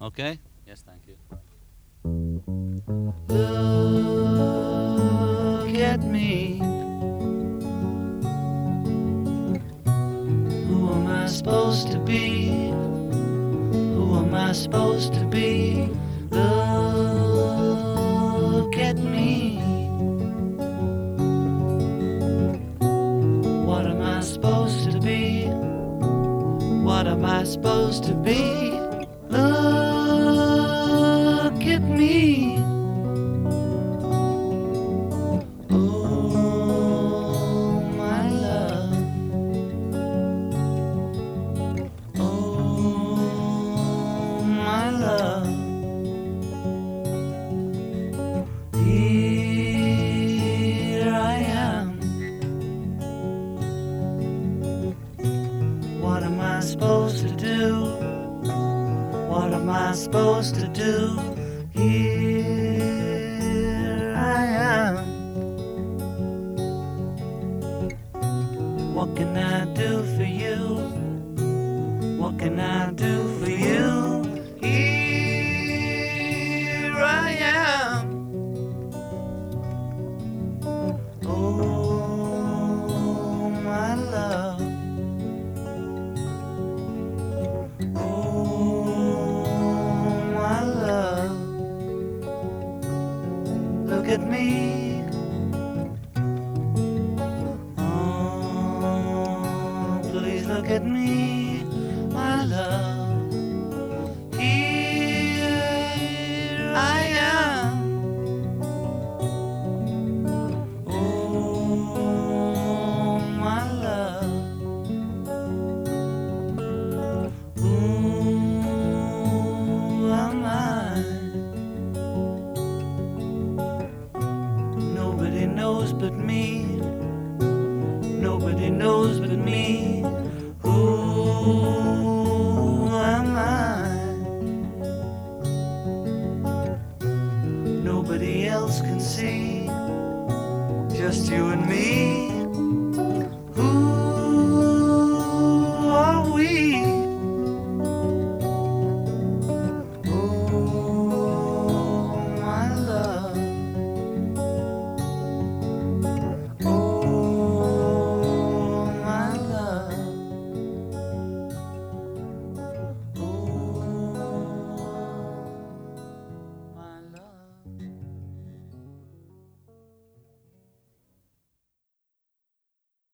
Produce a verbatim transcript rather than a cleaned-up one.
Okay? Yes, thank you. Look at me. Who am I supposed to be? Who am I supposed to be? Look at me. What am I supposed to be? What am I supposed to be? Look at me. Oh, my love. Oh, my love. Here I am. What am I supposed to do? What am I supposed to do? Here I am. What can I do for you? What can I do for you? Here I am. Oh, my love. Oh, my love. Look at me.